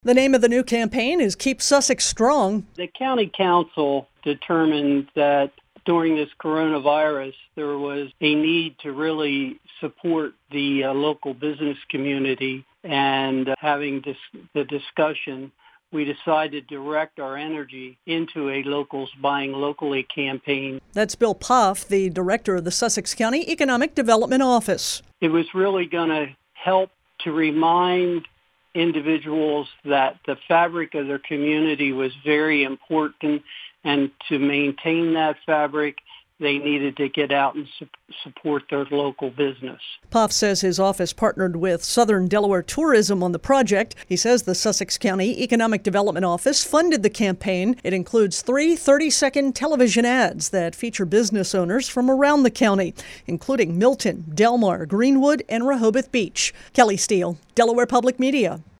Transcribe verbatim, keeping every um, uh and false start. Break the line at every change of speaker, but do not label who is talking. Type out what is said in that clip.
The name of the new campaign is Keep Sussex Strong.
The county council determined that during this coronavirus, there was a need to really support the uh, local business community. And uh, having dis- the discussion, we decided to direct our energy into a Locals Buying Locally campaign.
That's Bill Poff, the director of the Sussex County Economic Development Office.
It was really going to help to remind individuals that the fabric of their community was very important, and to maintain that fabric, they needed to get out and su- support their local business.
Poff says his office partnered with Southern Delaware Tourism on the project. He says the Sussex County Economic Development Office funded the campaign. It includes three thirty-second television ads that feature business owners from around the county, including Milton, Delmar, Greenwood, and Rehoboth Beach. Kelly Steele, Delaware Public Media.